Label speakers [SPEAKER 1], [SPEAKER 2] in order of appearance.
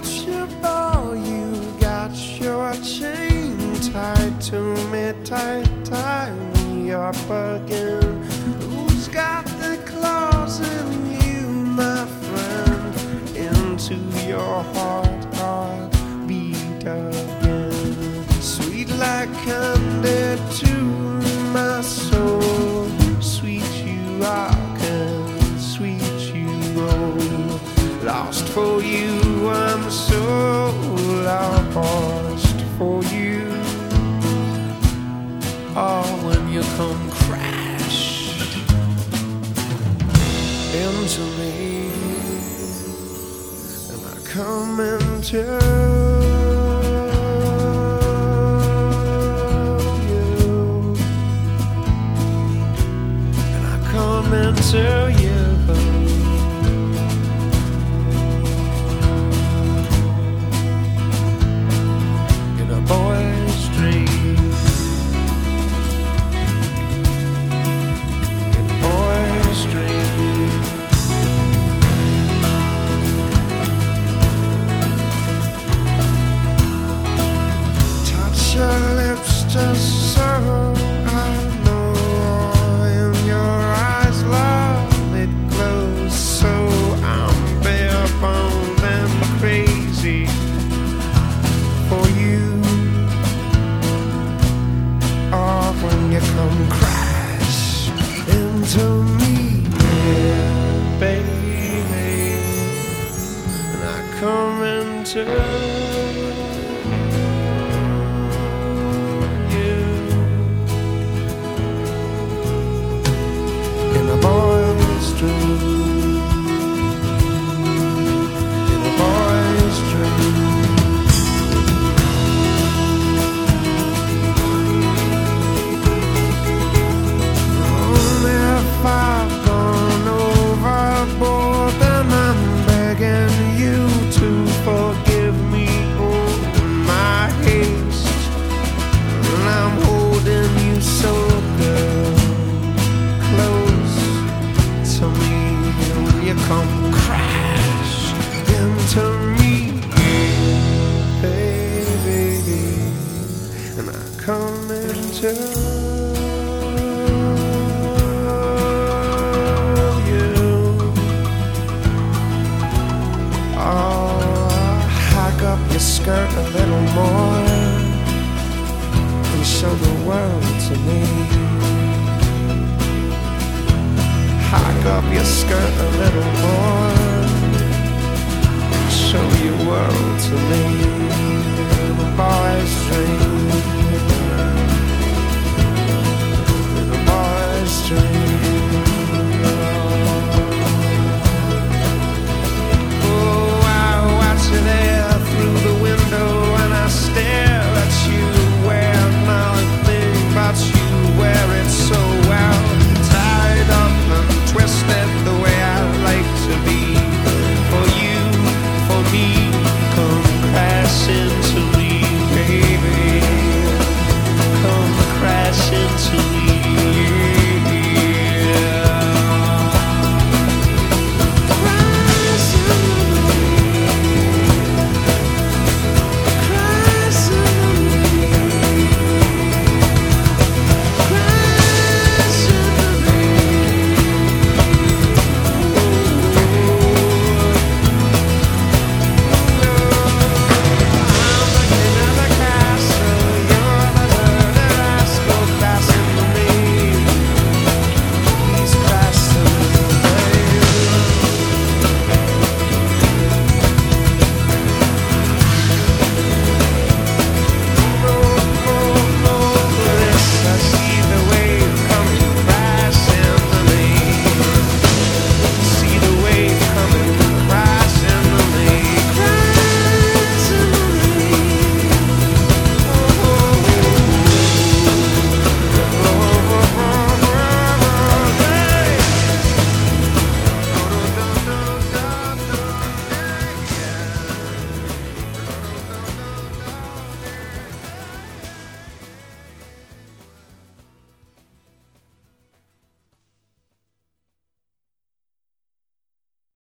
[SPEAKER 1] got your ball, you got your chain tied to me, tie me up again. Who's got the claws in you, my friend? Into your heart beat again. Sweet like candy to my soul, sweet you are, and sweet you roll. Lost for you, I'm so lost for you. Oh, when you come crash into me, and I come into you, and I come into you. Boy's dream, in a boy's dream. Touch your lips just so I know. In your eyes, love, it glows so. I'm bare-boned and crazy for you. When you come crash into me, yeah, baby, and I come into you in a boy's dream, in a boy's dream. I've gone overboard, and I'm begging you to forgive me all my haste. And I'm holding you so, girl, close to me. When you come crash into me, baby, and I come into your skirt a little more and show the world to me. Hike up your skirt a little more and show your world to me. In a boy's dream, in a boy's dream.